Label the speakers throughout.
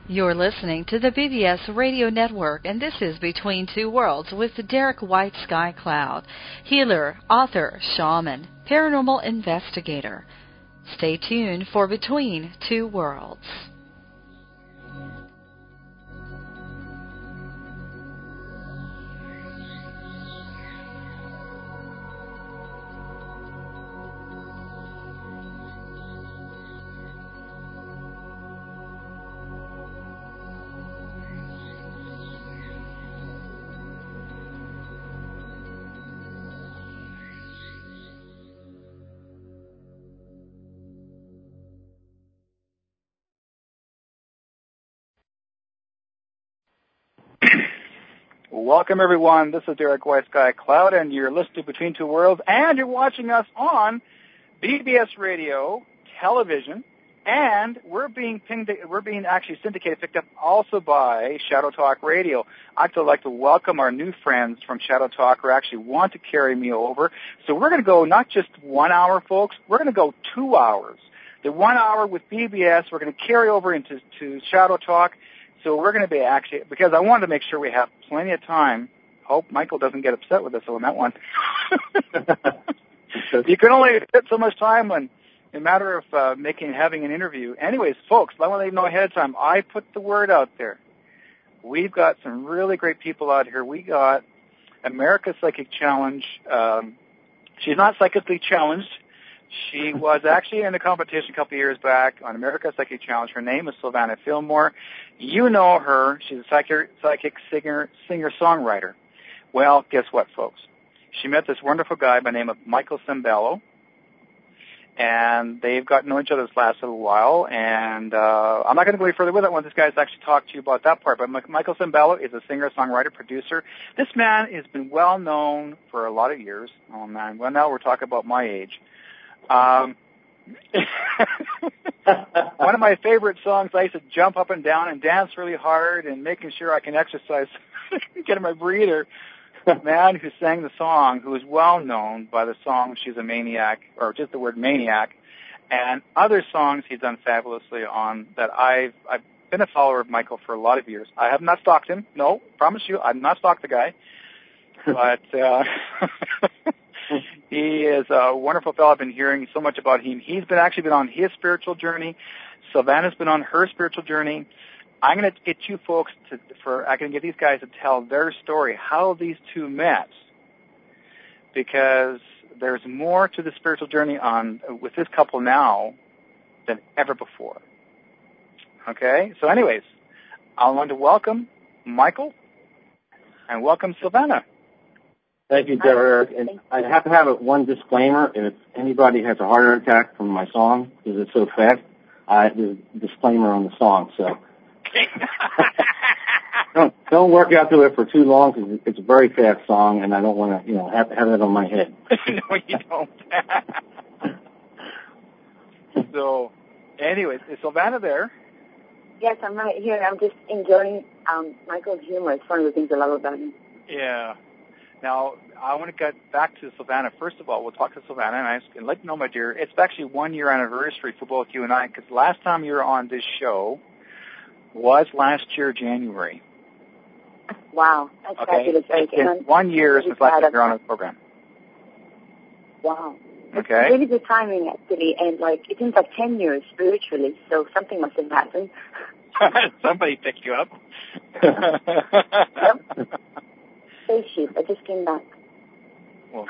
Speaker 1: You're listening to the BBS Radio Network, and this is Between Two Worlds with Derek White Sky Cloud, healer, author, shaman, paranormal investigator. Stay tuned for Between Two Worlds.
Speaker 2: Welcome, everyone. This is Derek White Sky Cloud, and you're listening to Between Two Worlds, and you're watching us on BBS Radio, television, and we're being actually syndicated, picked up also by Shadow Talk Radio. I'd like to welcome our new friends from Shadow Talk who actually want to carry me over. So we're going to go not just 1 hour, folks. We're going to go 2 hours. The 1 hour with BBS, we're going to carry over into Shadow Talk. So we're going to be actually, because I wanted to make sure we have plenty of time. Hope Michael doesn't get upset with us on that one. You can only fit so much time in a matter of having an interview. Anyways, folks, I want to let you know ahead of time, I put the word out there. We've got some really great people out here. We got America's Psychic Challenge. She's not psychically challenged. She was actually in a competition a couple of years back on America's Psychic Challenge. Her name is Sylvana Fillmore. You know her. She's a psychic singer-songwriter. Well, guess what, folks? She met this wonderful guy by the name of Michael Sembello, and they've gotten to know each other this last little while. And I'm not going to go any further with it. I want this guy to actually talk to you about that part. But Michael Sembello is a singer-songwriter, producer. This man has been well-known for a lot of years. Oh, man. Well, now we're talking about my age. One of my favorite songs, I used to jump up and down and dance really hard and making sure I can exercise, getting my breather. The man who sang the song, who is well known by the song She's a Maniac, or just the word Maniac, and other songs he's done fabulously on that I've been a follower of Michael for a lot of years. I have not stalked him. No, promise you, I've not stalked the guy. But he is a wonderful fellow. I've been hearing so much about him. He's actually been on his spiritual journey. Sylvana's been on her spiritual journey. I'm going to get you folks I can get these guys to tell their story, how these two met, because there's more to the spiritual journey with this couple now than ever before. Okay? So anyways, I want to welcome Michael and welcome Sylvana.
Speaker 3: Thank you, Derek. And I have to have one disclaimer. If anybody has a heart attack from my song, because it's so fast, there's a disclaimer on the song. So don't work out to it for too long, because it's a very fast song, and I don't want to, have it on my head.
Speaker 2: No, you don't. So, anyways, is Sylvana there?
Speaker 4: Yes, I'm right here. I'm just enjoying Michael's humor. It's one of the things I love about him.
Speaker 2: Yeah. Now, I want to get back to Sylvana. First of all, we'll talk to Sylvana, and I'd like to know, my dear, it's actually 1 year anniversary for both you and I, because last time you were on this show was last year, January.
Speaker 4: Wow. That's fabulous.
Speaker 2: It's been 1 year since last time you were on the program.
Speaker 4: Wow.
Speaker 2: Okay.
Speaker 4: It's really good timing, actually, and it seems like 10 years spiritually, so something must have happened.
Speaker 2: Somebody picked you up.
Speaker 4: Yep. Spaceship. I just came back.
Speaker 2: Well,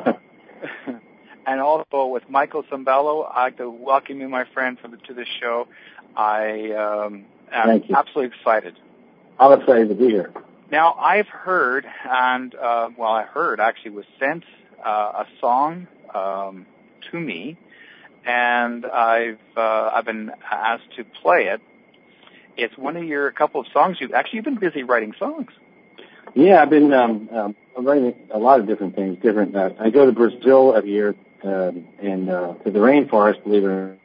Speaker 2: and also with Michael Sembello, I'd like to welcome you, my friend, to the show. I am absolutely excited.
Speaker 3: I'm excited to be here.
Speaker 2: Now, I've heard, and I heard actually was sent a song to me, and I've been asked to play it. It's one of your couple of songs. You've been busy writing songs.
Speaker 3: Yeah, I've been writing a lot of different things. I go to Brazil every year and to the rainforest, believe it or not.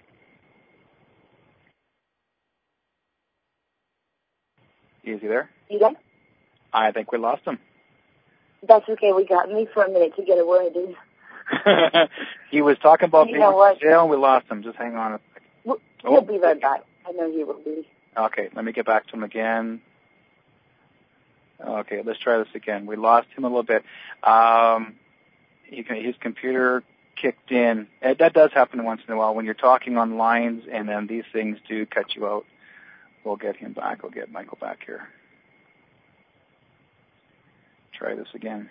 Speaker 2: Is he there?
Speaker 4: You there?
Speaker 2: I think we lost him.
Speaker 4: That's okay. We got me for a minute to get a word in.
Speaker 2: He was talking about being in Brazil, and we lost him. Just hang on a second.
Speaker 4: He'll be right back. I know he will be.
Speaker 2: Okay, let me get back to him again. Okay, let's try this again. We lost him a little bit. His computer kicked in. That does happen once in a while when you're talking on lines, and then these things do cut you out. We'll get him back. We'll get Michael back here. Try this again.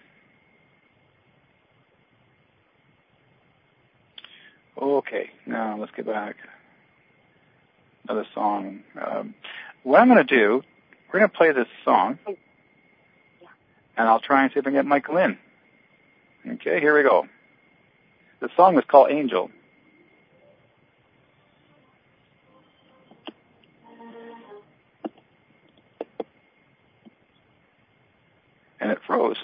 Speaker 2: Okay, now let's get back. Another song. What I'm going to do, we're going to play this song, and I'll try and see if I can get Michael in. Okay, here we go. The song is called Angel. And it froze.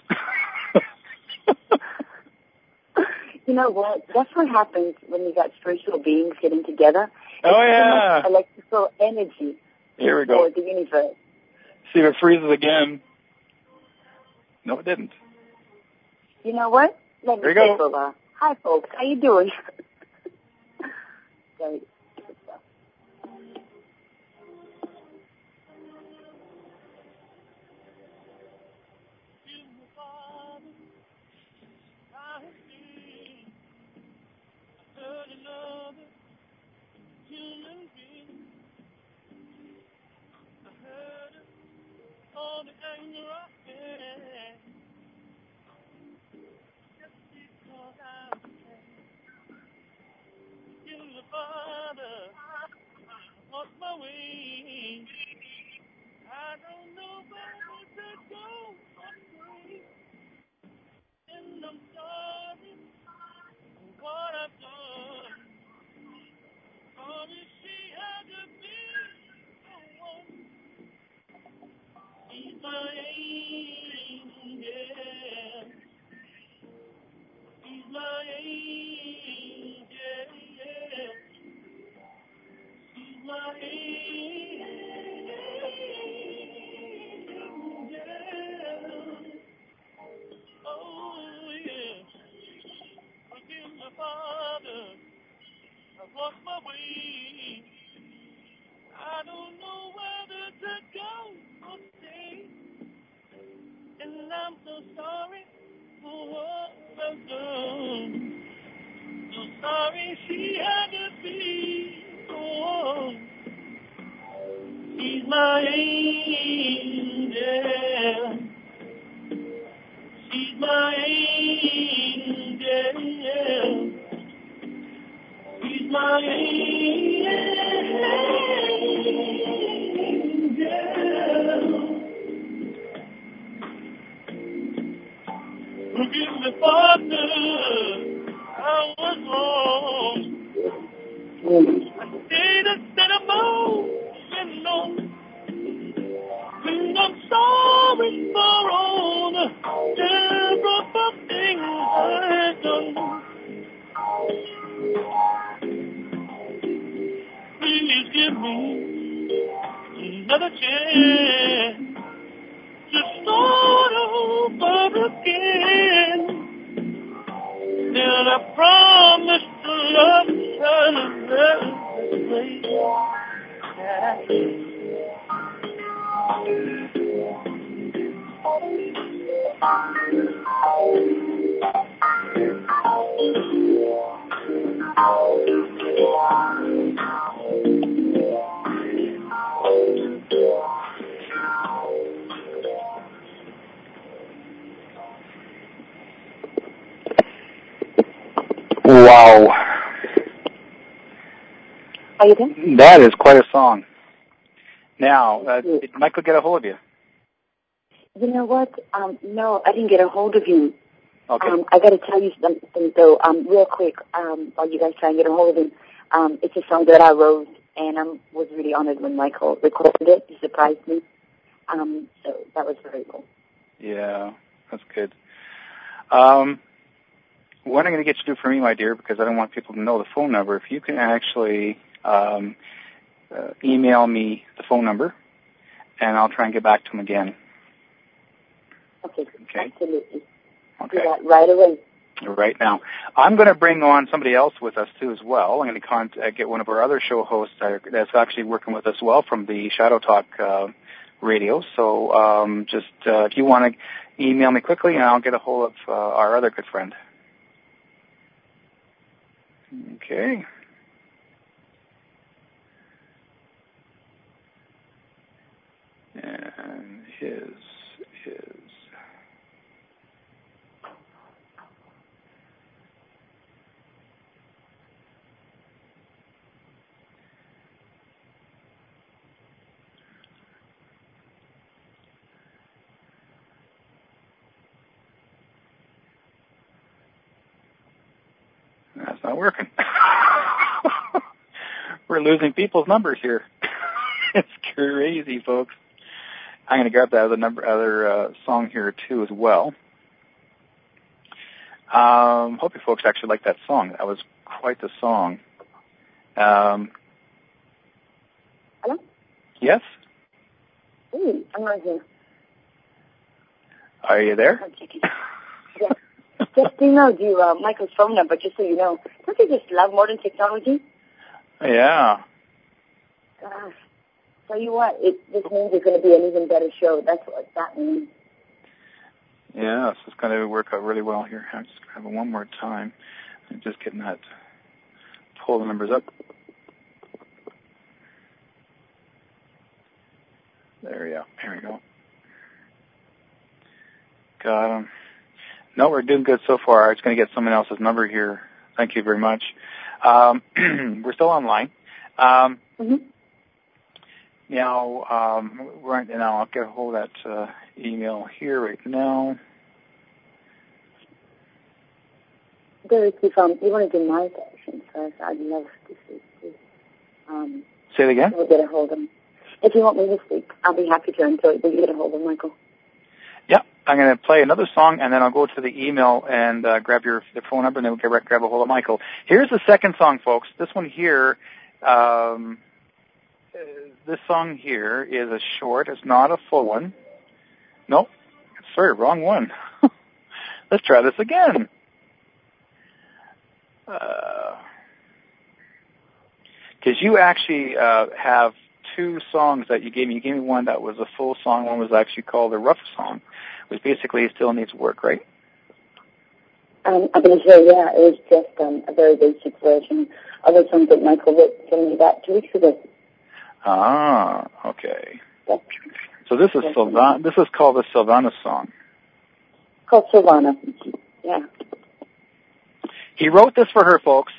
Speaker 4: You know what? That's what happens when you got spiritual beings getting together.
Speaker 2: Oh, yeah.
Speaker 4: It's so much electrical energy.
Speaker 2: Here we go.
Speaker 4: For the universe.
Speaker 2: See if it freezes again. No, it didn't.
Speaker 4: You know what? Let me
Speaker 2: Here we go.
Speaker 4: take over. Hi, folks. How you doing? Great.
Speaker 5: All the anger I had, just because I was in the Father, lost my way. I don't know where to go astray, and I'm sorry for what I've done. Sorry she had to be the one. She's my angel. She's my angel. She's my angel. Oh, yeah. Forgive my Father. I've lost my way. I don't know whether to go or stay. And I'm so sorry for what I've done. So sorry she had to be gone. She's my angel. She's my angel. She's my angel. Forgive me, Father, I was wrong. I stayed instead of moving on. And I'm sorry for all the terrible things I've done. Please give me another chance to start over again. And I promise to love her the way that I can.
Speaker 2: Wow.
Speaker 4: Are you there?
Speaker 2: That is quite a song. Now, did Michael get a hold of you?
Speaker 4: You know what? No, I didn't get a hold of you.
Speaker 2: Okay.
Speaker 4: I got to tell you something, though, real quick, while you guys try and get a hold of him. It's a song that I wrote, and I was really honored when Michael recorded it. He surprised me. So that was very cool.
Speaker 2: Yeah, that's good. What I'm going to get you to do for me, my dear, because I don't want people to know the phone number, if you can actually email me the phone number, and I'll try and get back to him again.
Speaker 4: Okay.
Speaker 2: Okay.
Speaker 4: Absolutely.
Speaker 2: Okay.
Speaker 4: Do that right away.
Speaker 2: right now. I'm going to bring on somebody else with us too as well. I'm going to get one of our other show hosts that's actually working with us as well from the Shadow Talk radio. So just if you want to email me quickly, and I'll get a hold of our other good friend. Okay. And his is... That's not working. We're losing people's numbers here. It's crazy, folks. I'm going to grab that other song here too as well. Hope you folks actually like that song. That was quite the song.
Speaker 4: Hello?
Speaker 2: Yes?
Speaker 4: Ooh, I'm right here.
Speaker 2: Are you there?
Speaker 4: Yes. Just emailed you Michael's phone number, just so you know. Don't you just love modern technology?
Speaker 2: Yeah.
Speaker 4: Gosh. Tell you what, this means it's going to be an even better show. That's what that means.
Speaker 2: Yeah, this is going to work out really well here. I'm just going to have it one more time. I'm just getting that, pull the numbers up. There we go. Here we go. Got him. No, we're doing good so far. I'm just going to get someone else's number here. Thank you very much. We're still online. Now, right now, I'll get a hold of that email here right now.
Speaker 4: Derek, if you want to do my section first, I'd love to speak to
Speaker 2: Say it again?
Speaker 4: We'll get a hold of him. If you want me to speak, I'll be happy to until you get a hold of Michael.
Speaker 2: Yeah, I'm going to play another song, and then I'll go to the email and grab your phone number, and then we'll grab a hold of Michael. Here's the second song, folks. This one here, this song here is a short. It's not a full one. Nope. Sorry, wrong one. Let's try this again. Because you actually have two songs that you gave me. You gave me one that was a full song. One was actually called a rough song, which basically still needs work, right?
Speaker 4: I'm going to say, yeah, it was just a very basic version of a song that Michael wrote for me about 2 weeks ago.
Speaker 2: Ah, okay.
Speaker 4: Yes.
Speaker 2: So this is This is called the Sylvana song.
Speaker 4: Called Sylvana. Yeah.
Speaker 2: He wrote this for her, folks.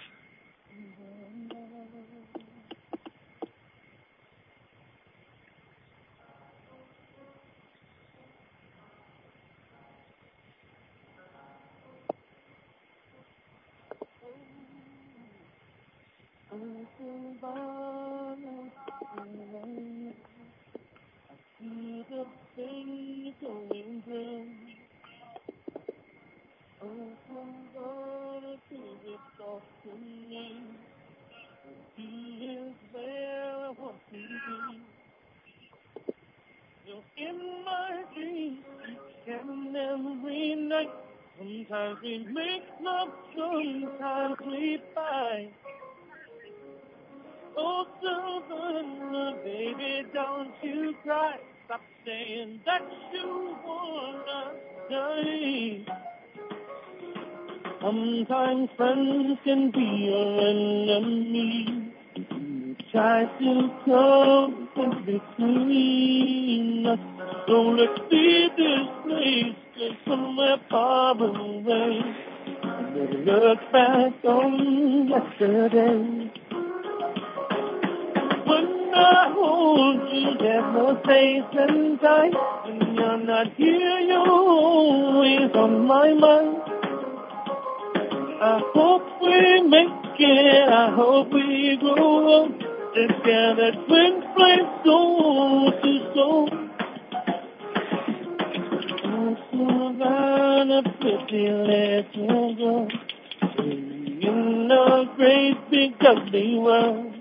Speaker 5: In my dreams, each and every night, sometimes we make love, sometimes we fight. Oh, Savannah, baby, don't you cry. Stop saying that you wanna die. Sometimes friends can be your enemy. Try to come between us. So let's leave this place, go somewhere far away. And never look back on yesterday. When I hold you, there's no space and time. When you're not here, you're always on my mind. I hope we make it, I hope we grow up together, twin flames, soul to soul. Oh, Savannah, pretty little girl, in a great big ugly world,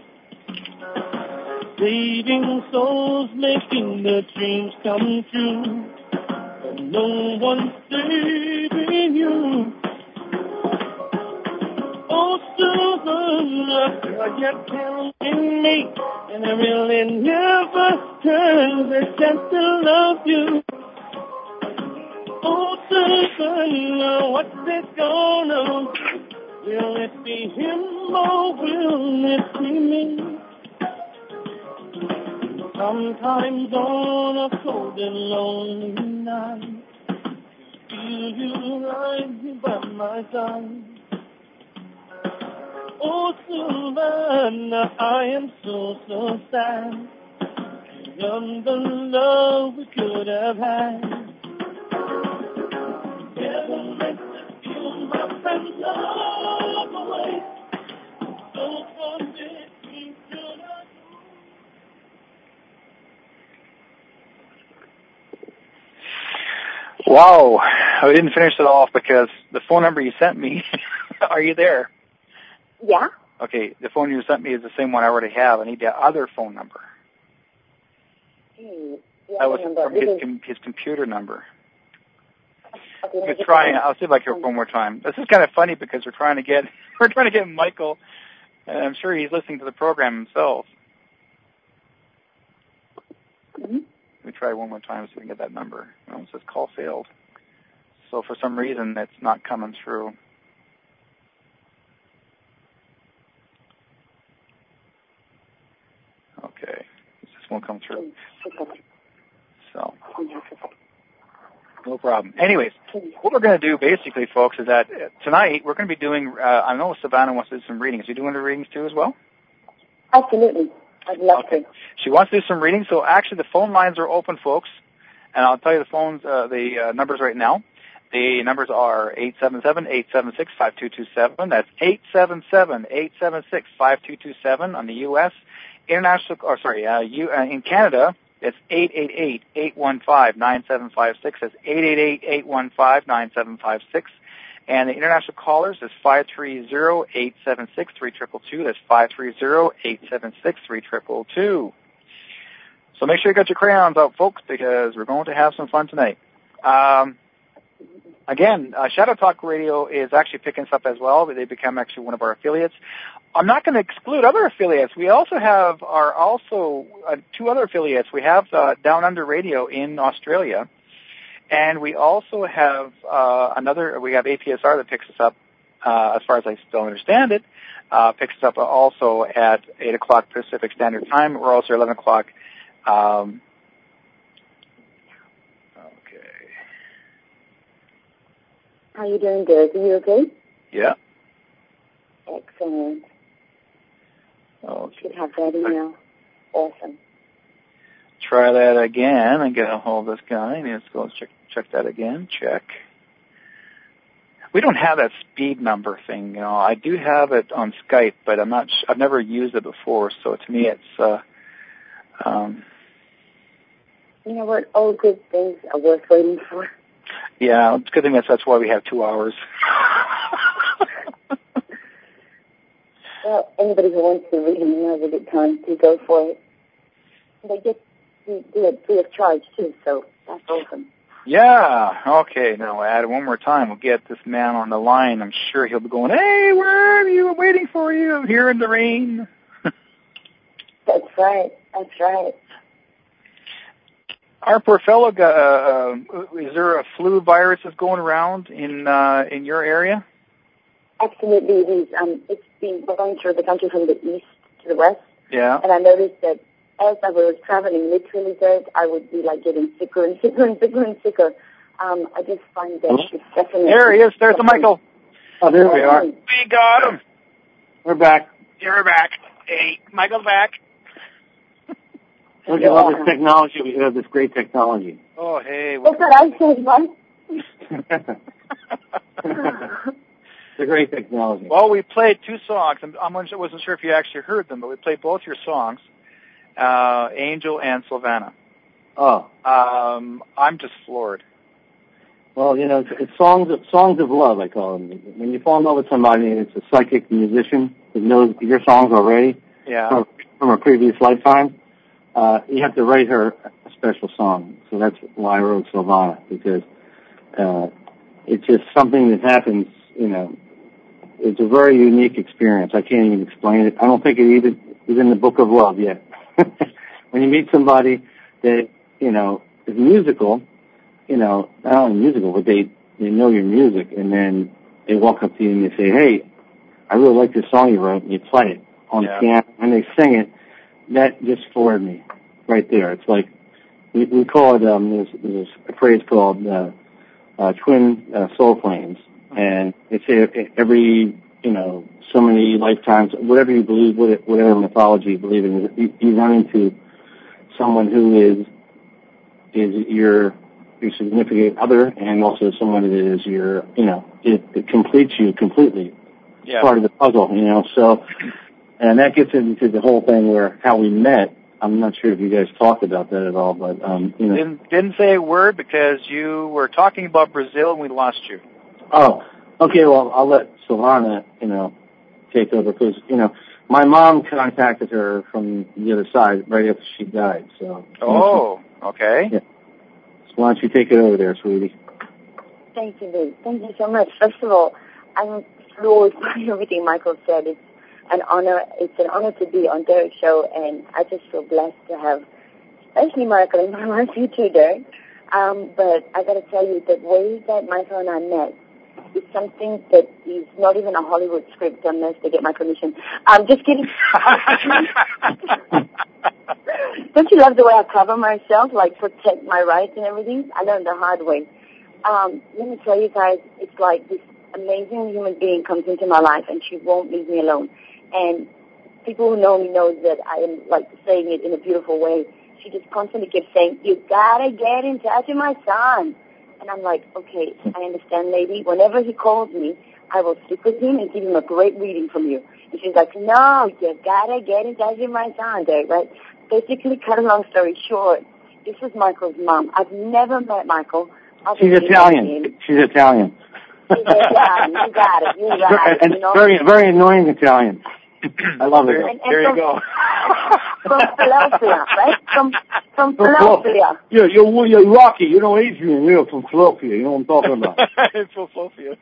Speaker 5: saving souls, making the dreams come true, but no one's saving you. Oh, Susan, you're telling me, and I really never turned the chance to love you. Oh, Susan, what's it gonna be? Will it be him or will it be me? Sometimes on a cold and lonely night, feel you right by my side. Oh, Savannah, I am so sad. Beyond the love we could have had. Never let you, my friend, love away. Don't forget me tonight.
Speaker 2: Wow, I didn't finish it off because the phone number you sent me, are you there?
Speaker 4: Yeah?
Speaker 2: Okay, the phone you sent me is the same one I already have. I need the other phone number. That was from his computer number.
Speaker 4: Okay,
Speaker 2: I'll see if I can hear it one more time. This is kind of funny because we're trying to get Michael, and I'm sure he's listening to the program himself.
Speaker 4: Mm-hmm.
Speaker 2: Let me try one more time so we can get that number. Oh, it says call failed. So for some reason, it's not coming through. Okay. This won't come through. So, no problem. Anyways, what we're going to do basically, folks, is that tonight we're going to be doing, I know Savannah wants to do some readings. Are you doing the readings too as well?
Speaker 4: Absolutely. I'd love to.
Speaker 2: She wants to do some readings, so actually the phone lines are open, folks. And I'll tell you the numbers right now. The numbers are 877-876-5227. That's 877-876-5227 on the U.S. International, in Canada, it's 888-815-9756. That's 888-815-9756. And the international callers is 530-876-3222. That's 530-876-3222. So make sure you got your crayons out, folks, because we're going to have some fun tonight. Again, Shadow Talk Radio is actually picking us up as well. They become actually one of our affiliates. I'm not going to exclude other affiliates. We also have two other affiliates. We have Down Under Radio in Australia, and we also have we have APSR that picks us up, as far as I still understand it, picks us up also at 8 o'clock Pacific Standard Time. We're also 11 o'clock. Okay.
Speaker 4: How are you doing, Derek? Are you okay?
Speaker 2: Yeah.
Speaker 4: Excellent.
Speaker 2: Okay.
Speaker 4: Should have that email. Awesome.
Speaker 2: Try that again and get a hold of this guy. Let's go check that again. Check. We don't have that speed number thing, you know. I do have it on Skype, but I've never used it before. So to me, it's
Speaker 4: you know what? All good things are worth waiting for.
Speaker 2: Yeah, it's a good thing that's why we have 2 hours.
Speaker 4: Well, anybody who wants to read them has a good time to go for it. They get do it free of charge too, so that's awesome.
Speaker 2: Yeah. Okay. Now add it one more time. We'll get this man on the line. I'm sure he'll be going, "Hey, where are you? I'm waiting for you. I'm here in the rain."
Speaker 4: That's right. That's right.
Speaker 2: Our poor fellow, is there a flu virus that's going around in your area?
Speaker 4: Absolutely. It's been going through the country from the east to the west.
Speaker 2: Yeah.
Speaker 4: And I noticed that as I was traveling literally there, I would be like getting sicker and sicker and sicker and sicker. I just find that it's definitely...
Speaker 2: There he is. There's the Michael.
Speaker 3: Oh, there we are.
Speaker 2: We got him.
Speaker 3: We're back.
Speaker 2: You're back. Hey, Michael's back.
Speaker 3: Don't you love this technology? We have this great technology.
Speaker 2: Oh, hey.
Speaker 4: That's what I said, right?
Speaker 3: It's a great technology.
Speaker 2: Well, we played 2 songs. I wasn't sure if you actually heard them, but we played both your songs, Angel and Savannah.
Speaker 3: Oh. I'm
Speaker 2: just floored.
Speaker 3: Well, you know, it's songs of love, I call them. When you fall in love with somebody and it's a psychic musician that knows your songs already from a previous lifetime, you have to write her a special song. So that's why I wrote Savannah, because it's just something that happens, you know, it's a very unique experience. I can't even explain it. I don't think it even is in the book of love yet. When you meet somebody that, you know, is musical, you know, not only musical, but they know your music, and then they walk up to you and they say, hey, I really like this song you wrote, and you play it on the piano, and they sing it. That just floored me right there. It's like, we call it, there's a phrase called twin soul flames, and it's every, you know, so many lifetimes, whatever you believe, whatever mythology you believe in, you run into someone who is your significant other, and also someone that is your, you know, it completes you completely. Yeah. Part of the puzzle, you know. So, and that gets into the whole thing where how we met. I'm not sure if you guys talked about that at all, but you know,
Speaker 2: didn't say a word because you were talking about Brazil and we lost you.
Speaker 3: Oh, okay. Well, I'll let Silvana, you know, take over because, you know, my mom contacted her from the other side right after she died. So.
Speaker 2: Oh, okay.
Speaker 3: Yeah. So why don't you take it over there, sweetie?
Speaker 4: Thank you, Dave. Thank you so much. First of all, I'm floored by everything Michael said. It's an honor. It's an honor to be on Derek's show, and I just feel blessed to have, especially Michael in my life, you too, Derek. But I got to tell you, the way that Michael and I met is something that is not even a Hollywood script unless they get my permission. I'm just kidding. Don't you love the way I cover myself, like protect my rights and everything? I learned the hard way. Let me tell you guys, it's like this amazing human being comes into my life and she won't leave me alone. And people who know me know that I am like saying it in a beautiful way. She just constantly keeps saying, you gotta get in touch with my son. And I'm like, okay, I understand, lady. Whenever he calls me, I will speak with him and give him a great reading from you. And she's like, no, you gotta get in touch with my son, Derek, right? Basically, cut a long story short, this is Michael's mom. I've never met Michael.
Speaker 3: She's Italian. She's Italian.
Speaker 4: She's Italian. You got it. You got it.
Speaker 3: And
Speaker 4: you know?
Speaker 3: very, very annoying Italian. I love it.
Speaker 2: There you go.
Speaker 4: From Philadelphia, right? From Philadelphia.
Speaker 3: Yeah, you're Rocky. You know Adrian. You're from Philadelphia. You know what I'm talking about.
Speaker 2: From Philadelphia.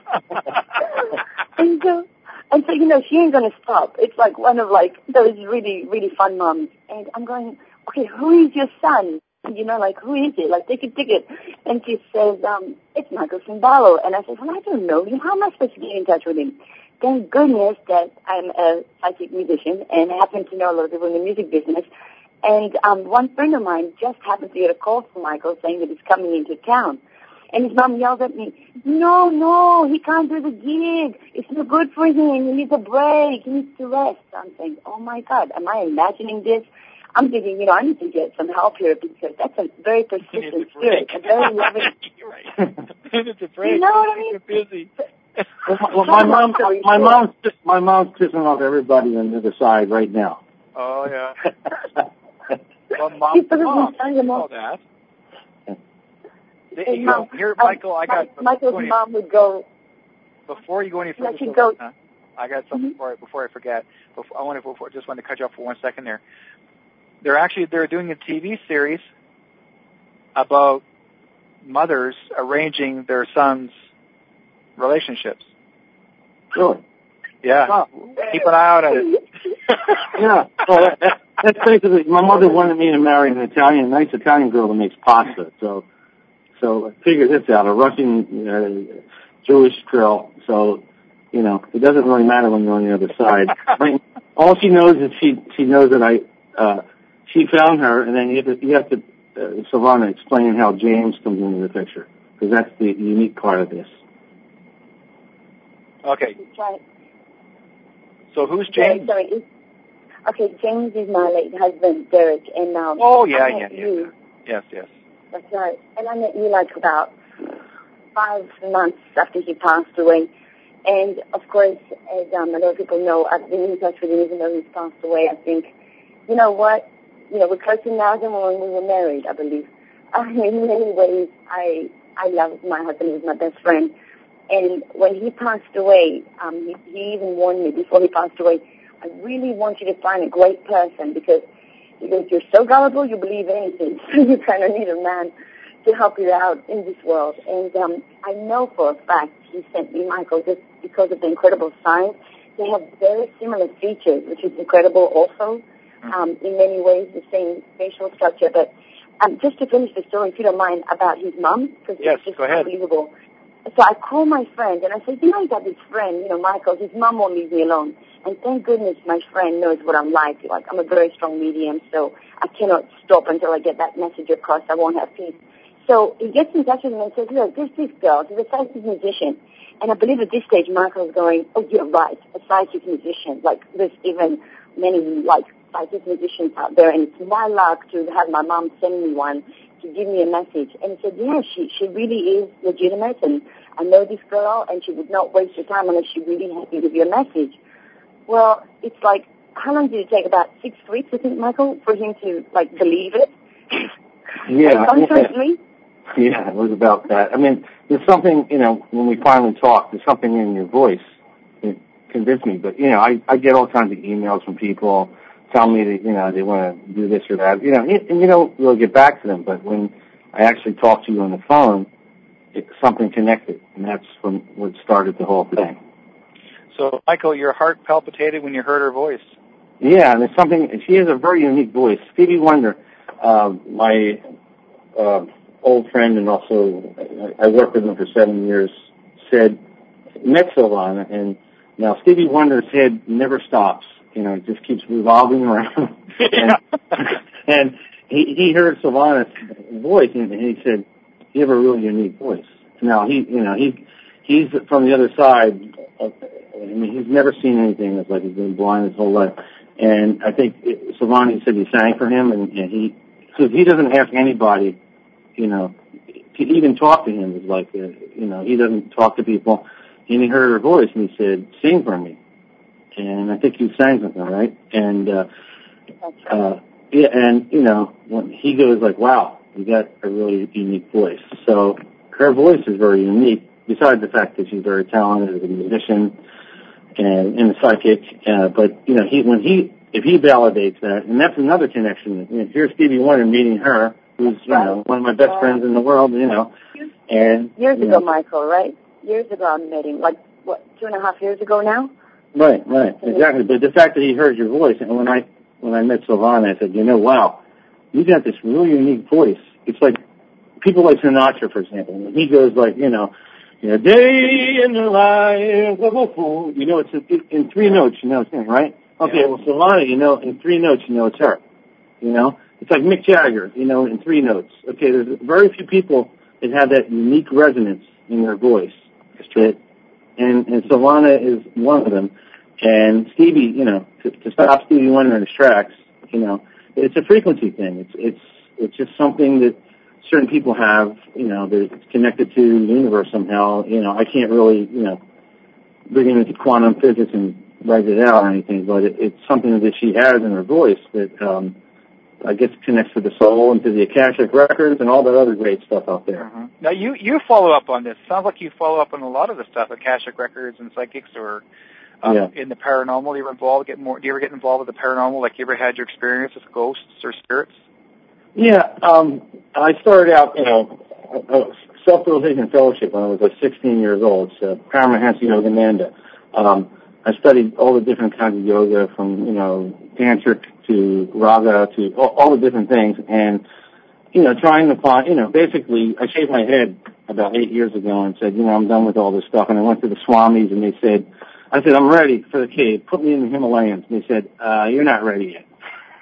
Speaker 4: And so, you know, she ain't going to stop. It's like one of, like, those really, really fun moms. And I'm going, okay, who is your son? You know, like, who is it? Like, take a ticket. And she says, it's Michael Cimbalo. And I said, well, I don't know him. How am I supposed to get in touch with him? Thank goodness that I'm a psychic musician and happen to know a lot of people in the music business. And one friend of mine just happened to get a call from Michael saying that he's coming into town. And his mom yelled at me, no, he can't do the gig. It's not good for him. He needs a break. He needs to rest. I'm saying, oh, my God, am I imagining this? I'm thinking, you know, I need to get some help here because that's a very persistent spirit, a very loving.
Speaker 2: You're right. It's a break.
Speaker 4: You know what I mean?
Speaker 2: You're busy.
Speaker 3: Well, my mom's pissing off everybody on the other side right now.
Speaker 2: Oh yeah. Well, mom. All that.
Speaker 4: Hey,
Speaker 2: Mom, here, Michael. I got
Speaker 4: Michael's mom would go.
Speaker 2: Before you go any further, I got something before I forget. Just want to cut you off for 1 second there. They're doing a TV series about mothers arranging their sons' relationships.
Speaker 3: Really?
Speaker 2: Yeah. Oh. Keep an eye out on it.
Speaker 3: Yeah. Well, that's basically, my mother wanted me to marry a nice Italian girl that makes pasta. So figure this out, a Russian Jewish girl. So, you know, it doesn't really matter when you're on the other side. All she knows is she knows that she found her, and then you have to Silvana, explain how James comes into the picture, because that's the unique part of this.
Speaker 2: Okay.
Speaker 4: That's right.
Speaker 2: So who's James?
Speaker 4: Okay, James is my late husband, Derek, and now.
Speaker 2: Oh yeah. Yes.
Speaker 4: That's right. And I met you like about 5 months after he passed away. And of course, as a lot of people know, I've been in touch with him even though he's passed away. I think, you know what? You know, we're closer now than when we were married, I believe. In many ways, I love my husband. He was my best friend. And when he passed away, he even warned me before he passed away, I really want you to find a great person because he goes, you're so gullible, you believe anything. So you kind of need a man to help you out in this world. And I know for a fact he sent me, Michael, just because of the incredible science. They have very similar features, which is incredible also. In many ways, the same facial structure. But just to finish the story, if you don't mind, about his mom, because
Speaker 2: yes,
Speaker 4: it's just
Speaker 2: go ahead.
Speaker 4: unbelievable. So I call my friend, and I say, you know, I got this friend, you know, Michael, his mom won't leave me alone. And thank goodness my friend knows what I'm like. Like, I'm a very strong medium, so I cannot stop until I get that message across. I won't have peace. So he gets in touch with me and says, look, there's this girl. She's a psychic musician. And I believe at this stage, Michael's going, oh, you're right, a psychic musician. Like, there's even many, like, psychic musicians out there, and it's my luck to have my mom send me one to give me a message. And he said, yeah, she really is legitimate, and I know this girl, and she would not waste your time unless she really had to give you a message. Well, it's like, how long did it take? About 6 weeks, I think, Michael, for him to, like, believe it?
Speaker 3: Yeah.
Speaker 4: Unconsciously?
Speaker 3: Yeah, it was about that. I mean, there's something, you know, when we finally talked, there's something in your voice that convinced me. But, you know, I get all kinds of emails from people telling me that, you know, they want to do this or that. You know, and you don't really get back to them. But when I actually talk to you on the phone, something connected. And that's what started the whole thing.
Speaker 2: So, Michael, your heart palpitated when you heard her voice.
Speaker 3: Yeah, and it's something, she has a very unique voice. Stevie Wonder, my old friend, and also I worked with him for 7 years, met Sylvana, and now Stevie Wonder's head never stops. You know, it just keeps revolving around. and he heard Sylvana's voice, and he said, you have a really unique voice. Now, he's from the other side. I mean, he's never seen anything. It's like he's been blind his whole life. And I think Sylvana said he sang for him, and because he doesn't ask anybody, you know, to even talk to him. Is like, you know, he doesn't talk to people. And he heard her voice, and he said, sing for me. And I think he sang something, right? And, yeah, and, you know, when he goes like, wow, you got a really unique voice. So her voice is very unique, besides the fact that she's very talented as a musician and a psychic. But, you know, if he validates that, and that's another connection. You know, here's Stevie Wonder meeting her, who's, you know, one of my best friends in the world, you know. And
Speaker 4: years ago, Michael, right? Years ago I met him. Like, what, 2.5 years ago now?
Speaker 3: Right, exactly. But the fact that he heard your voice, and when I met Sylvana, I said, you know, wow, you got this really unique voice. It's like people like Sinatra, for example. When he goes like, you know, day in the life of a fool. You know, it's in 3 notes. You know, it's him, right? Okay, yeah. Well, Sylvana, you know, in 3 notes, you know, it's her. You know, it's like Mick Jagger. You know, in 3 notes. Okay, there's very few people that have that unique resonance in their voice. That's true. And Sylvana is one of them. And Stevie, you know, to stop Stevie Wonder in his tracks, you know, it's a frequency thing. It's just something that certain people have, you know, that it's connected to the universe somehow. You know, I can't really, you know, bring it into quantum physics and write it out or anything, but it's something that she has in her voice that I guess connects to the soul and to the Akashic Records and all that other great stuff out there.
Speaker 2: Mm-hmm. Now, you follow up on this. Sounds like you follow up on a lot of the stuff, Akashic Records and psychics, or in the paranormal. Do you ever get involved with the paranormal? Like, you ever had your experience with ghosts or spirits?
Speaker 3: Yeah, I started out, you know, Self-Realization Fellowship when I was like 16 years old. It's Paramahansa Yogananda. I studied all the different kinds of yoga, from, you know, tantric to raga to all the different things, and, you know, trying to find, you know, basically I shaved my head about 8 years ago and said, you know, I'm done with all this stuff. And I went to the Swamis, and I said, I'm ready for the cave. Put me in the Himalayas. And they said, you're not ready yet.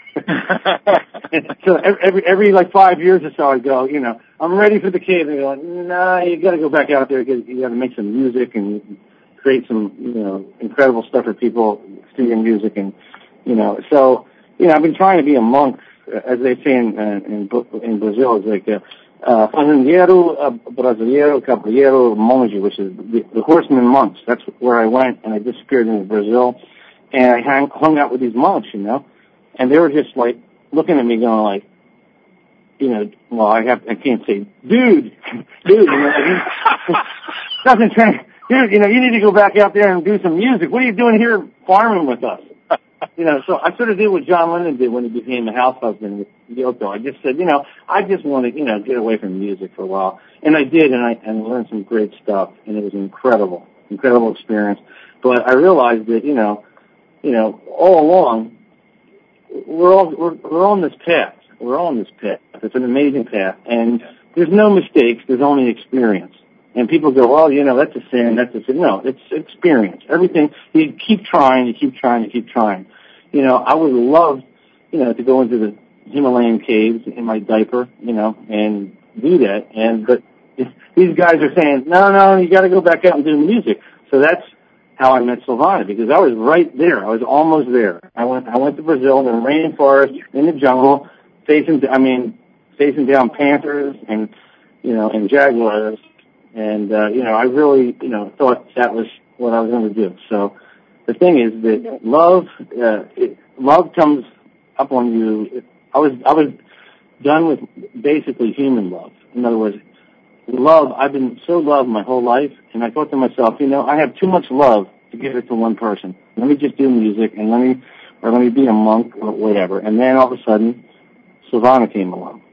Speaker 3: So every like 5 years or so, I go, you know, I'm ready for the cave. And they're like, nah, you got to go back out there. You got to make some music and create some, you know, incredible stuff for people, studio music, and, you know. So, you know, I've been trying to be a monk, as they say in Brazil. It's like fazendeiro, brasileiro, cabrieiro, monge, which is the horsemen monks. That's where I went, and I disappeared into Brazil, and I hung out with these monks, you know. And they were just like looking at me, going like, you know, well, I can't say, dude, you know, nothing trying. You know, you need to go back out there and do some music. What are you doing here farming with us? so I sort of did what John Lennon did when he became a house husband with Yoko. I just said, I just want to, get away from music for a while. And I did, and I learned some great stuff, and it was an incredible experience. But I realized that, all along, we're on this path. We're on this path. It's an amazing path. And there's no mistakes. There's only experience. And people go, well, that's a sin. No, it's experience. Everything, you keep trying, you keep trying. I would love, to go into the Himalayan caves in my diaper, and do that. But these guys are saying, no, you got to go back out and do music. So that's how I met Silvana, because I was right there. I was almost there. I went to Brazil in the rainforest, in the jungle, facing down panthers and jaguars. And, I really, thought that was what I was going to do. So the thing is that love comes up on you. I was done with basically human love. In other words, love, I've been so loved my whole life, and I thought to myself, I have too much love to give it to one person. Let me just do music, and let me be a monk or whatever. And then all of a sudden, Silvana came along.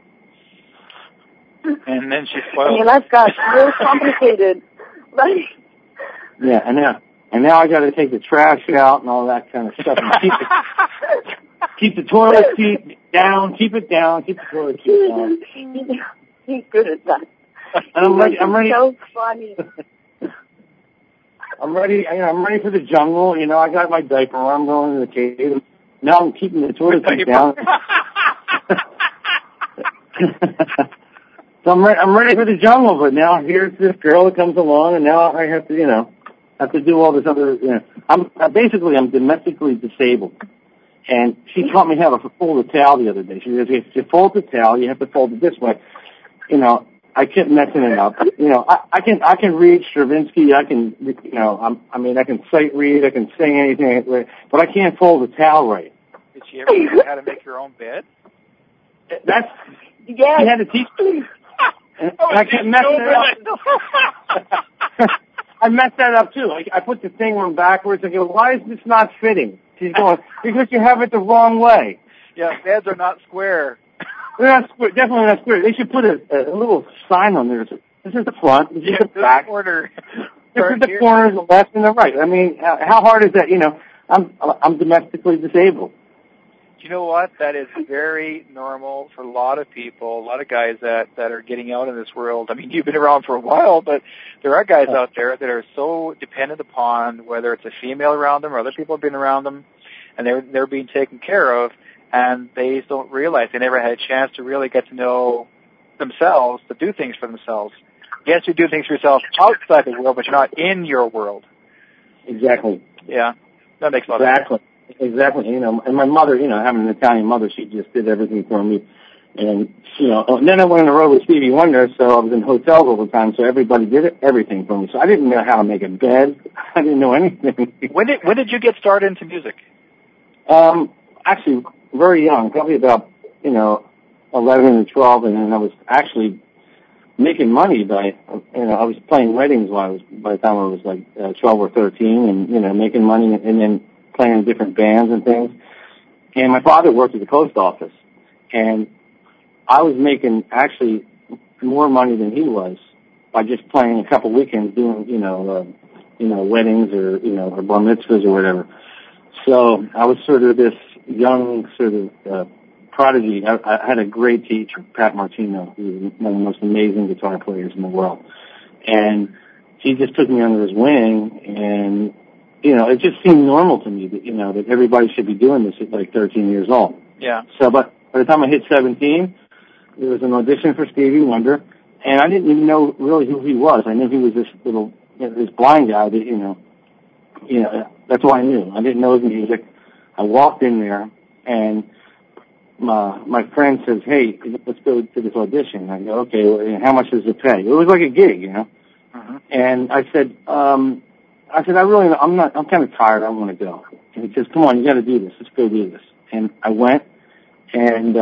Speaker 2: And then she spoiled.
Speaker 4: And your life got real complicated.
Speaker 3: Yeah, and now I got to take the trash out and all that kind of stuff. And keep the toilet seat down. Keep it down. Keep the toilet seat down.
Speaker 4: He's good at that.
Speaker 3: And I'm ready.
Speaker 4: So funny.
Speaker 3: I'm ready for the jungle. I got my diaper on. I'm going to the cave. Now I'm keeping the toilet seat down. So I'm ready for the jungle, but now here's this girl that comes along, and now I have to, have to do all this other, I'm domestically disabled. And she taught me how to fold a towel the other day. She says, if you fold the towel, you have to fold it this way. I kept messing it up. I can read Stravinsky, I can sight read, I can sing anything, but I can't fold the towel right.
Speaker 2: Did she ever teach you how to make your own bed?
Speaker 3: She had to teach me. And I kept messing it up. I messed that up too. I put the thing on backwards and go, why is this not fitting? She's going, because you have it the wrong way.
Speaker 2: Yeah, beds are not square.
Speaker 3: They're not square, definitely not square. They should put a little sign on there. This is the front, this is the back. This is the corners, the left and the right. I mean, how hard is that? I'm domestically disabled.
Speaker 2: You know what? That is very normal for a lot of people, a lot of guys that are getting out in this world. I mean, you've been around for a while, but there are guys out there that are so dependent upon whether it's a female around them or other people have been around them, and they're being taken care of, and they don't realize they never had a chance to really get to know themselves, to do things for themselves. Yes, you do things for yourself outside the world, but you're not in your world.
Speaker 3: Exactly.
Speaker 2: Yeah, that makes a lot of sense.
Speaker 3: Exactly. And my mother, having an Italian mother, she just did everything for me. And, and then I went on the road with Stevie Wonder, so I was in hotels all the time, so everybody did everything for me. So I didn't know how to make a bed. I didn't know anything.
Speaker 2: When did you get started into music?
Speaker 3: Actually, very young, probably about, 11 and 12, and then I was actually making money by, I was playing weddings by the time I was like 12 or 13, and, making money, and then playing in different bands and things. And my father worked at the post office, and I was making actually more money than he was by just playing a couple weekends doing, weddings or, or bar mitzvahs or whatever. So I was sort of this young sort of prodigy. I had a great teacher, Pat Martino, who was one of the most amazing guitar players in the world. And he just took me under his wing, and it just seemed normal to me that, that everybody should be doing this at like 13 years old.
Speaker 2: Yeah.
Speaker 3: So, but by the time I hit 17, there was an audition for Stevie Wonder, and I didn't even know really who he was. I knew he was this little, this blind guy that, that's all I knew. I didn't know his music. I walked in there, and my friend says, hey, let's go to this audition. I go, okay, well, how much does it pay? It was like a gig,
Speaker 2: Uh-huh.
Speaker 3: And I said, I'm kind of tired. I want to go. And he says, come on, you got to do this. Let's go do this. And I went, and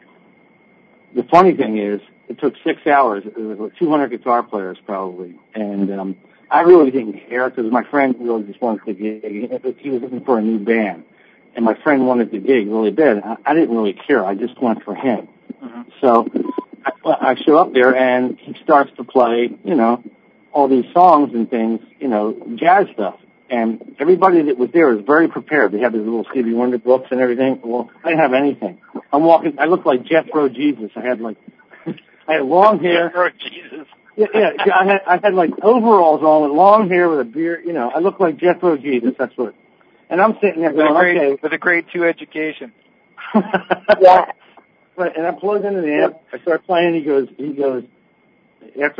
Speaker 3: the funny thing is, it took 6 hours. It was like 200 guitar players probably. And I really didn't care because my friend really just wanted to gig. He was looking for a new band. and my friend wanted the gig really bad. I didn't really care. I just went for him. Mm-hmm. So I show up there, and he starts to play, all these songs and things, jazz stuff. And everybody that was there was very prepared. They had these little Stevie Wonder books and everything. Well, I didn't have anything. I'm walking. I looked like Jethro Jesus. I had long hair.
Speaker 2: Jethro Jesus.
Speaker 3: Yeah. I had like overalls on with long hair with a beard. I looked like Jethro Jesus. That's what. And I'm sitting there going, okay.
Speaker 2: With a grade 2 education.
Speaker 3: Yeah. Right. And I plugged into the amp. I start playing. He goes. After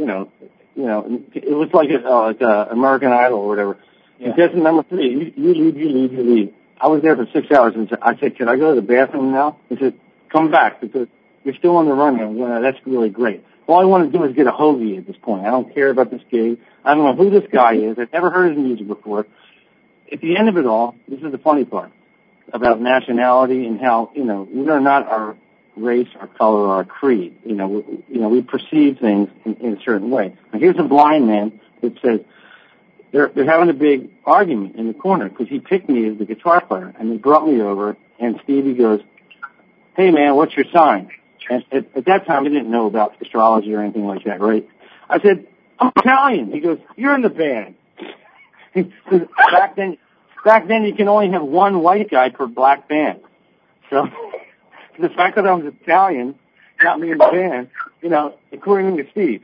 Speaker 3: it was like American Idol or whatever. Yeah. Contestant number 3, you lead. I was there for 6 hours, and I said, can I go to the bathroom now? He said, come back, because you're still on the run. And that's really great. All I want to do is get a hoagie at this point. I don't care about this gig. I don't know who this guy is. I've never heard his music before. At the end of it all, this is the funny part about nationality and how, we are not our race, our color, or our creed. We perceive things in a certain way. Now, here's a blind man that says, they're having a big argument in the corner because he picked me as the guitar player, and he brought me over, and Stevie goes, hey, man, what's your sign? And at that time, I didn't know about astrology or anything like that, right? I said, I'm Italian. He goes, you're in the band. Back then, you can only have one white guy per black band. So the fact that I was Italian got me in the band, according to Steve.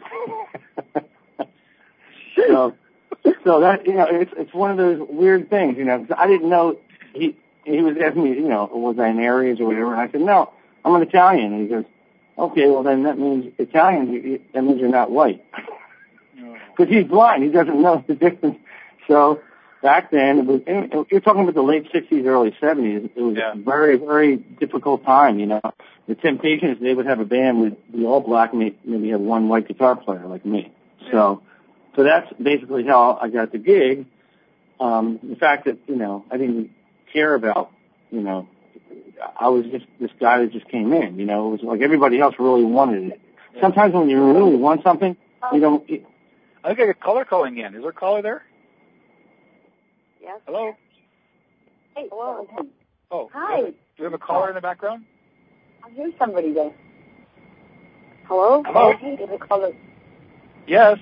Speaker 3: So that, it's one of those weird things, because I didn't know, he was asking me, was I an Aries or whatever, and I said, no, I'm an Italian. And he goes, okay, well then that means Italian, that means you're not white. Because he's blind, he doesn't know the difference. So back then, you're talking about the late 60s, early 70s, it was a very, very difficult time, The Temptations, they would have a band with all black, maybe have one white guitar player like me. So that's basically how I got the gig. The fact that, I didn't care about, I was just this guy that just came in, it was like everybody else really wanted it. Sometimes when you really want something, you don't.
Speaker 2: I think I got a caller calling in. Is there a caller there?
Speaker 4: Yes.
Speaker 2: Hello?
Speaker 4: Hey, hello.
Speaker 2: Oh,
Speaker 4: hi.
Speaker 2: Do we have a caller in the background?
Speaker 4: I hear somebody there. Hello?
Speaker 2: Hello?
Speaker 4: Hey, there's a caller.
Speaker 2: Yes.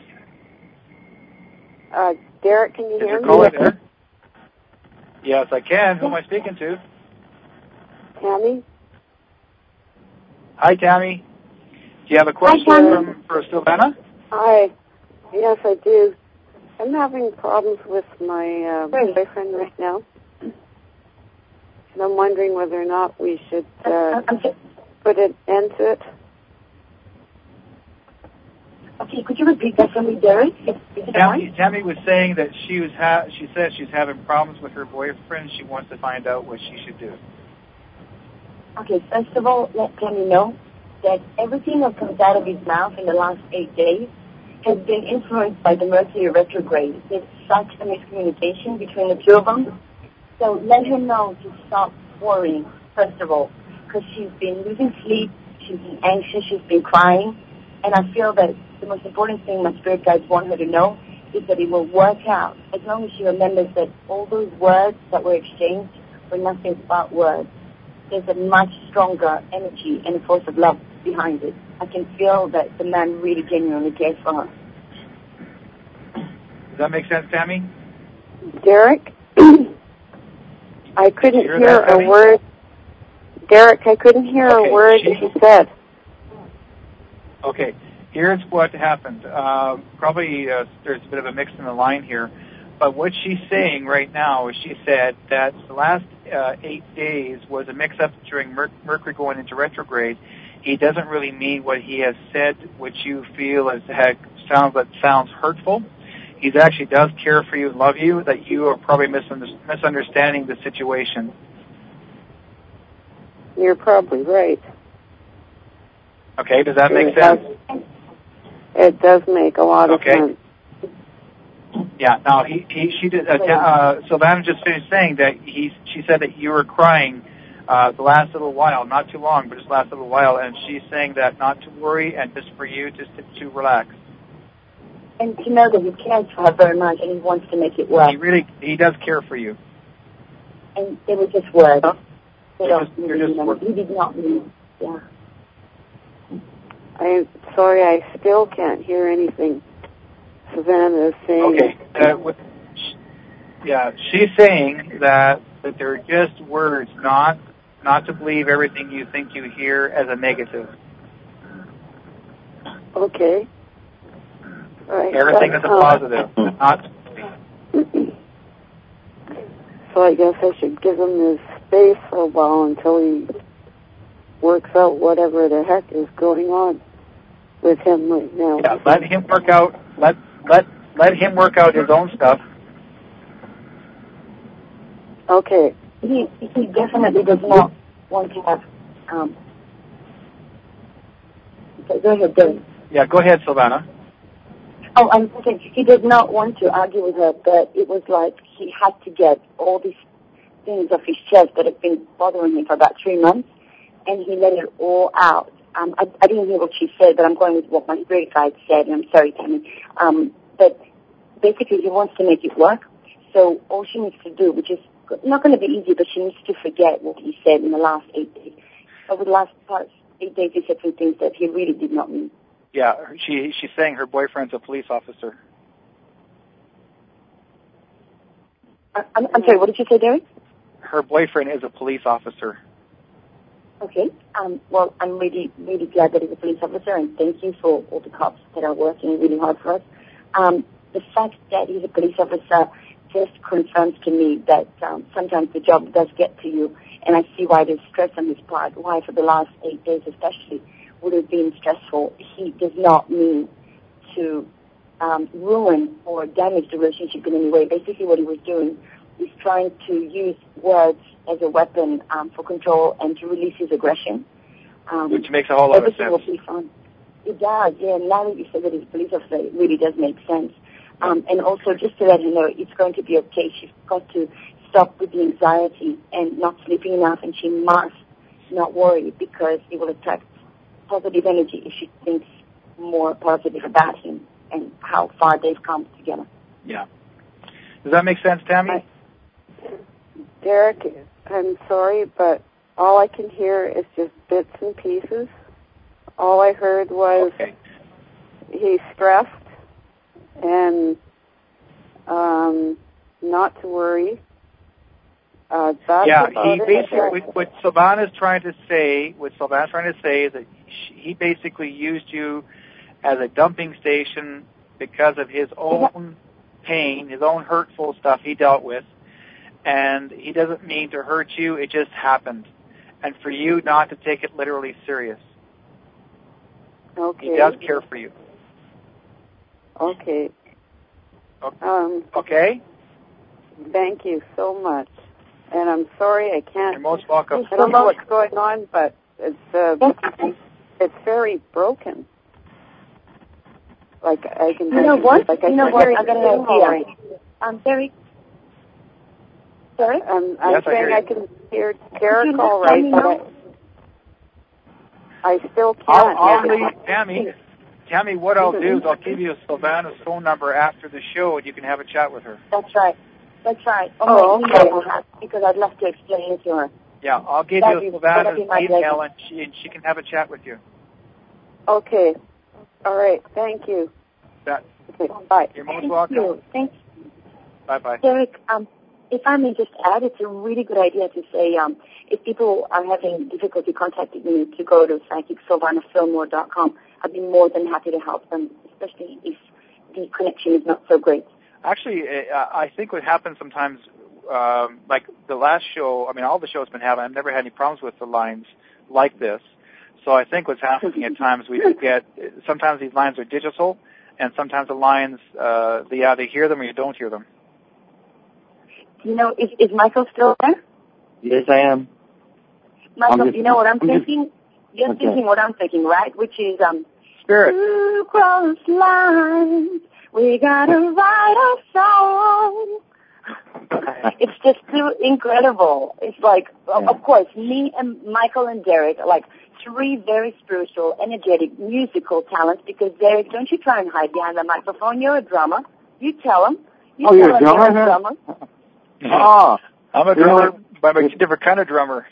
Speaker 4: Derek, can you hear me?
Speaker 2: Caller there? Yes, I can. Who am I speaking to?
Speaker 4: Tammy?
Speaker 2: Hi, Tammy. Do you have a question for Sylvana?
Speaker 6: Hi. Yes, I do. I'm having problems with my boyfriend right now. And I'm wondering whether or not we should put an end to it.
Speaker 4: Okay, could you repeat that for me, Derek?
Speaker 2: Tammy was saying that she said she's having problems with her boyfriend. She wants to find out what she should do.
Speaker 4: Okay, first of all, let Tammy know that everything that comes out of his mouth in the last 8 days has been influenced by the Mercury retrograde. There's such a miscommunication between the two of them. So let her know to stop worrying, first of all, because she's been losing sleep, she's been anxious, she's been crying, and I feel that the most important thing my spirit guides want her to know is that it will work out as long as she remembers that all those words that were exchanged were nothing but words. There's a much stronger energy and a force of love behind it. I can feel that the man really genuinely cares for her.
Speaker 2: Does that make sense, Tammy?
Speaker 6: Derek? I couldn't hear a word. Derek, I couldn't hear a word that you said.
Speaker 2: Okay, here's what happened. Probably there's a bit of a mix in the line here. But what she's saying right now is she said that the last 8 days was a mix-up during Mercury going into retrograde. He doesn't really mean what he has said, which you feel sounds hurtful. He actually does care for you and love you, that you are probably misunderstanding the situation.
Speaker 6: You're probably right.
Speaker 2: Okay, does that make sense?
Speaker 6: It does make a lot of sense.
Speaker 2: Yeah. Now she did. Sylvana just finished saying that she said that you were crying the last little while, not too long, but just last little while, and she's saying that not to worry and just for you just to relax.
Speaker 4: And to know that he cares for her very much and he wants to make it work.
Speaker 2: He does care for you.
Speaker 4: And they were just words.
Speaker 2: You're just words.
Speaker 4: He did not mean, yeah.
Speaker 6: I'm sorry, I still can't hear anything Savannah is saying.
Speaker 2: Okay. She's saying that they're just words, not to believe everything you think you hear as a negative.
Speaker 6: Okay. All right.
Speaker 2: Everything is a positive, not.
Speaker 6: So I guess I should give him his space for a while until he works out whatever the heck is going on with him right now.
Speaker 2: Yeah, let him work out. Let him work out his own stuff.
Speaker 6: Okay.
Speaker 4: He definitely does not want to have. Okay, go ahead, Dave.
Speaker 2: Yeah, go ahead, Silvana.
Speaker 4: Oh, I'm saying he did not want to argue with her, but it was like he had to get all these things off his chest that had been bothering him for about 3 months, and he let it all out. I didn't hear what she said, but I'm going with what my spirit guide said, and I'm sorry, Tammy. But basically, he wants to make it work, so all she needs to do, which is not going to be easy, but she needs to forget what he said in the last 8 days. Over the last 8 days, he said some things that he really did not mean.
Speaker 2: Yeah, she's saying her boyfriend's a police officer.
Speaker 4: I'm sorry, what did you say, Derek?
Speaker 2: Her boyfriend is a police officer.
Speaker 4: Okay. Well, I'm really, really glad that he's a police officer, and thank you for all the cops that are working really hard for us. The fact that he's a police officer just confirms to me that sometimes the job does get to you, and I see why there's stress on his part, why for the last 8 days especially would have been stressful. He does not mean to ruin or damage the relationship in any way. Basically what he was doing is trying to use words as a weapon for control and to release his aggression.
Speaker 2: Which makes a whole lot of sense.
Speaker 4: Will be fine. It does, yeah. Now that you said that he's a police officer, it really does make sense. And also, just to let her know, it's going to be okay. She's got to stop with the anxiety and not sleeping enough, and she must not worry because it will attract positive energy if she thinks more positive about him and how far they've come together.
Speaker 2: Yeah. Does that make sense, Tammy?
Speaker 6: Derek, I'm sorry, but all I can hear is just bits and pieces. All I heard was he's stressed and not to worry. That's
Speaker 2: he basically, what Silvana's trying to say is that he basically used you as a dumping station because of his own pain, his own hurtful stuff he dealt with, and he doesn't mean to hurt you, it just happened. And for you not to take it literally serious.
Speaker 6: Okay.
Speaker 2: He does care for you.
Speaker 6: Okay.
Speaker 2: Okay?
Speaker 6: Thank you so much. And I'm sorry I can't...
Speaker 2: You're most welcome.
Speaker 6: I don't know what's going on, but it's very broken. Like I can...
Speaker 4: You know what?
Speaker 6: Like
Speaker 4: I'm going to idea. Very... Sorry?
Speaker 6: I'm saying I can hear Derek all right, but I still can't.
Speaker 2: I'll leave Tammy, what I'll do is I'll give you Silvana's phone number after the show, and you can have a chat with her.
Speaker 4: That's right. Okay. Because I'd love to explain it to her.
Speaker 2: Yeah, I'll give you Silvana's email, and she can have a chat with you.
Speaker 6: Okay. All right. Thank you.
Speaker 2: Okay,
Speaker 6: bye.
Speaker 2: You're most welcome.
Speaker 4: Thanks.
Speaker 2: Bye-bye.
Speaker 4: Derek, if I may just add, it's a really good idea to say if people are having difficulty contacting me to go to psychicsylvanafillmore.com. I'd be more than happy to help them, especially if the connection is not so great.
Speaker 2: Actually, I think what happens sometimes, like the last show, all the shows been having, I've never had any problems with the lines like this. So I think what's happening at times, sometimes these lines are digital, and sometimes the lines, you either hear them or you don't hear them.
Speaker 4: You know, is Michael still there?
Speaker 3: Yes, I am.
Speaker 4: Michael, you know what I'm thinking? You're thinking what I'm thinking, right? Which is,
Speaker 2: Spirit.
Speaker 4: To cross lines, we gotta write a song. It's just too incredible. It's like, of course, me and Michael and Derek are like 3 very spiritual, energetic, musical talents because, Derek, don't you try and hide behind the microphone. You're a drummer. You tell them.
Speaker 3: You're a drummer?
Speaker 4: You're a drummer.
Speaker 3: Oh,
Speaker 2: I'm a drummer, but I'm a different kind of drummer.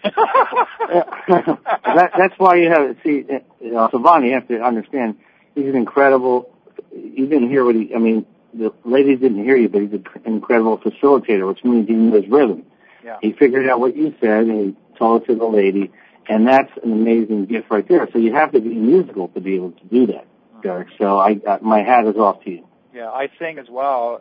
Speaker 3: That's why you have, see, Silvana, you have to understand, he's an incredible, you didn't hear what the ladies didn't hear you, but he's an incredible facilitator, which means he knew his rhythm.
Speaker 2: Yeah.
Speaker 3: He figured out what you said, and he told it to the lady, and that's an amazing gift right there. So you have to be musical to be able to do that, Derek. So my hat is off to you.
Speaker 2: Yeah, I sing as well.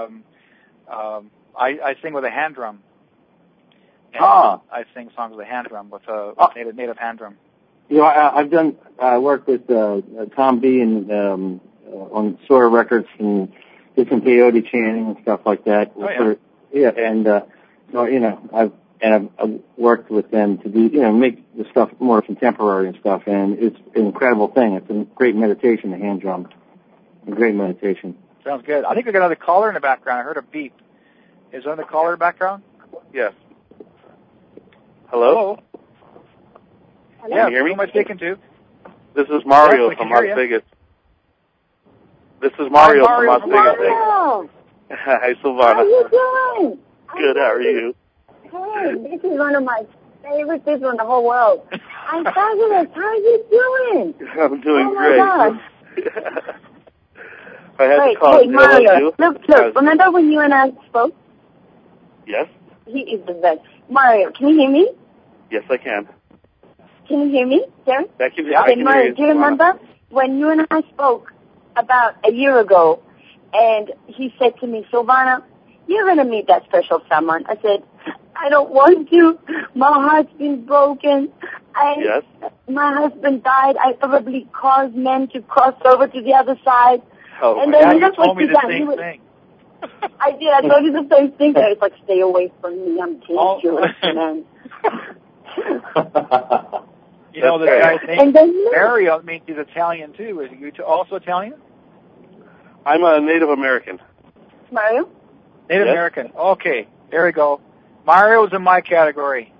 Speaker 2: I sing with a hand drum. And I sing songs with a hand drum, with a native hand drum.
Speaker 3: You know, I worked with Tom B. and on Sawyer Records and did some peyote chanting and stuff like that.
Speaker 2: Oh, yeah.
Speaker 3: And so I've worked with them to do make the stuff more contemporary and stuff, and it's an incredible thing. It's a great meditation, the hand drum. A great meditation.
Speaker 2: Sounds good. I think we got another caller in the background. I heard a beep. Is there another caller in the background?
Speaker 7: Yes. Hello?
Speaker 2: Yeah,
Speaker 7: can you hear me?
Speaker 2: Who am I speaking to?
Speaker 7: This is Mario from Las Vegas. This is Mario from Las Vegas. Hi, Silvana.
Speaker 4: How are you doing?
Speaker 7: Good, how are you?
Speaker 4: Hey, this is one of my favorite people in the whole world. I'm fabulous. How are you doing?
Speaker 7: I'm doing
Speaker 4: great. Oh, my gosh.
Speaker 7: I had to call
Speaker 4: Wait, Mario, look, remember when you and I spoke?
Speaker 7: Yes.
Speaker 4: He is the best. Mario, can you hear me?
Speaker 7: Yes, I can.
Speaker 4: Can you hear me, sir?
Speaker 7: I can hear
Speaker 4: Mario, do you remember when you and I spoke about a year ago, and he said to me, Silvana, you're going to meet that special someone. I said, I don't want to. My heart's been broken.
Speaker 7: Yes.
Speaker 4: My husband died. I probably caused men to cross over to the other side.
Speaker 2: Oh,
Speaker 4: and then
Speaker 2: you told me the same thing.
Speaker 4: I did. I told you the same thing. It's like, stay away from me. I'm dangerous, man.
Speaker 2: You know, the guy's name Mario means he's Italian, too. Is you also Italian?
Speaker 7: I'm a Native American.
Speaker 4: Mario?
Speaker 2: Native American. Okay, there we go. Mario's in my category.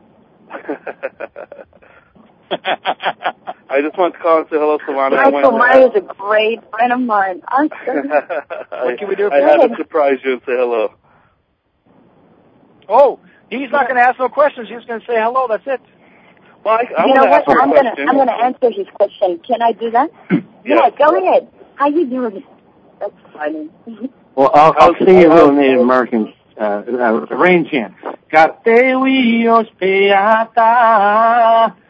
Speaker 7: I just want to call and say hello, Silvana.
Speaker 4: Mario's a great friend of mine.
Speaker 2: What can we do for
Speaker 7: you? I had to surprise you and say hello.
Speaker 2: Oh, he's not going to ask no questions. He's going to say hello. That's it.
Speaker 7: Well,
Speaker 4: you know what? I'm going to answer his question. Can I do that? Yeah, go ahead. How you doing? That's funny.
Speaker 3: Well, I'll sing you a little Native American rain chant. Katewios peata.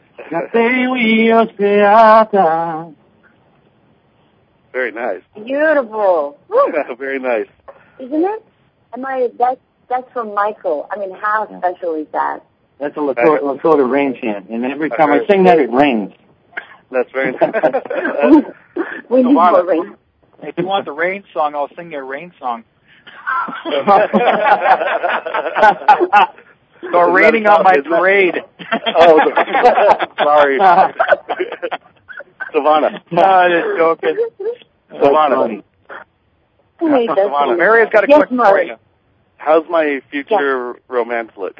Speaker 7: Very nice.
Speaker 4: Beautiful.
Speaker 7: Very nice.
Speaker 4: Isn't it? That's from Michael. I mean, how special is that?
Speaker 3: That's a Lakota rain chant, and every time I sing that, it rains.
Speaker 7: That's very nice.
Speaker 4: We need more rain.
Speaker 2: If you want the rain song, I'll sing you a rain song. So raining on my parade.
Speaker 7: Sorry. Silvana.
Speaker 2: No, I'm just joking.
Speaker 7: Silvana.
Speaker 2: Mario's got a question for you.
Speaker 7: How's my future romance look?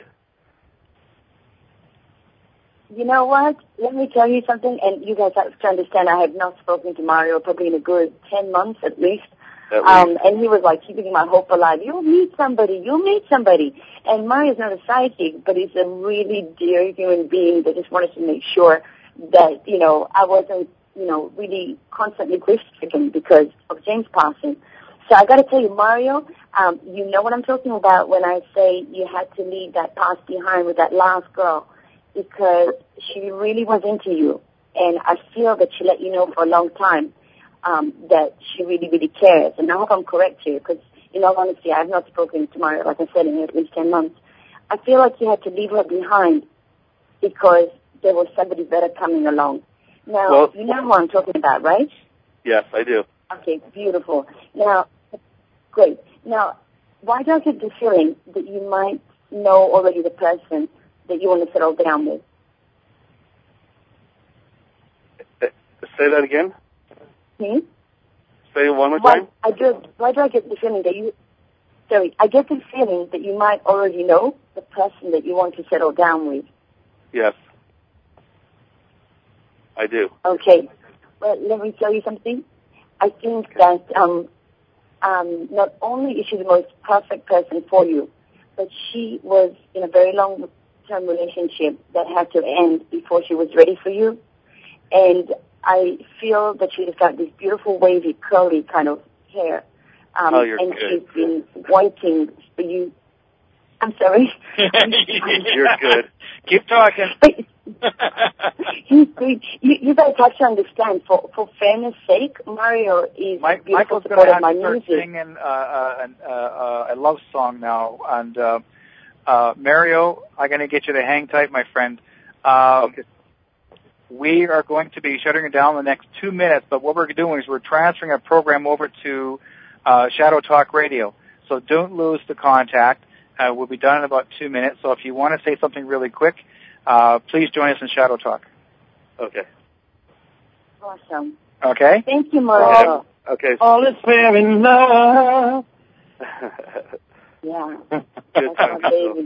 Speaker 4: You know what? Let me tell you something, and you guys have to understand I have not spoken to Mario probably in a good 10 months at least. And he was like keeping my hope alive. You'll meet somebody. And Mario's not a sidekick, but he's a really dear human being that just wanted to make sure that, I wasn't, really constantly grief-stricken because of James passing. So I got to tell you, Mario, you know what I'm talking about when I say you had to leave that past behind with that last girl because she really was into you. And I feel that she let you know for a long time that she really, really cares. And I hope I'm correct here because, in all honesty, I have not spoken to Mario, like I said, in at least 10 months. I feel like you had to leave her behind because there was somebody better coming along. Now, you know who I'm talking about, right?
Speaker 7: Yes, I do.
Speaker 4: Okay, beautiful. Now, great. Now, why do I get the feeling that you might know already the person that you want to settle down with?
Speaker 7: Say that again?
Speaker 4: Hmm?
Speaker 7: Say it one more time?
Speaker 4: Why do I get the feeling that I get the feeling that you might already know the person that you want to settle down with.
Speaker 7: Yes. I do.
Speaker 4: Okay. Well, let me tell you something. I think that not only is she the most perfect person for you, but she was in a very long-term relationship that had to end before she was ready for you. And I feel that she's got this beautiful, wavy, curly kind of hair.
Speaker 7: You're
Speaker 4: and
Speaker 7: good.
Speaker 4: She's been waiting for you. I'm sorry.
Speaker 7: You're good.
Speaker 2: Keep talking.
Speaker 4: You guys have to understand, for fairness' sake, Mario is
Speaker 2: Michael's going to have to start singing a love song now. And Mario, I'm going to get you to hang tight, my friend.
Speaker 7: Okay.
Speaker 2: We are going to be shutting it down in the next 2 minutes, but what we're doing is we're transferring our program over to Shadow Talk Radio. So don't lose the contact. We'll be done in about 2 minutes. So if you want to say something really quick, please join us in Shadow Talk.
Speaker 7: Okay.
Speaker 4: Awesome.
Speaker 2: Okay?
Speaker 4: Thank you, Mario.
Speaker 7: Okay.
Speaker 3: All is fair in love.
Speaker 4: Yeah.
Speaker 7: Good time.
Speaker 4: Baby.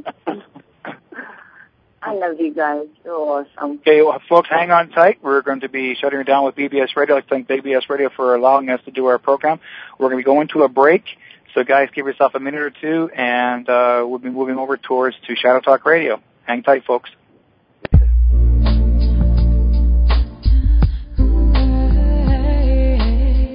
Speaker 4: I love you guys. You're awesome.
Speaker 2: Okay, well, folks, hang on tight. We're going to be shutting it down with BBS Radio. I'd like to thank BBS Radio for allowing us to do our program. We're going to be going to a break. So, guys, give yourself a minute or two, and we'll be moving over to Shadow Talk Radio. Hang tight, folks.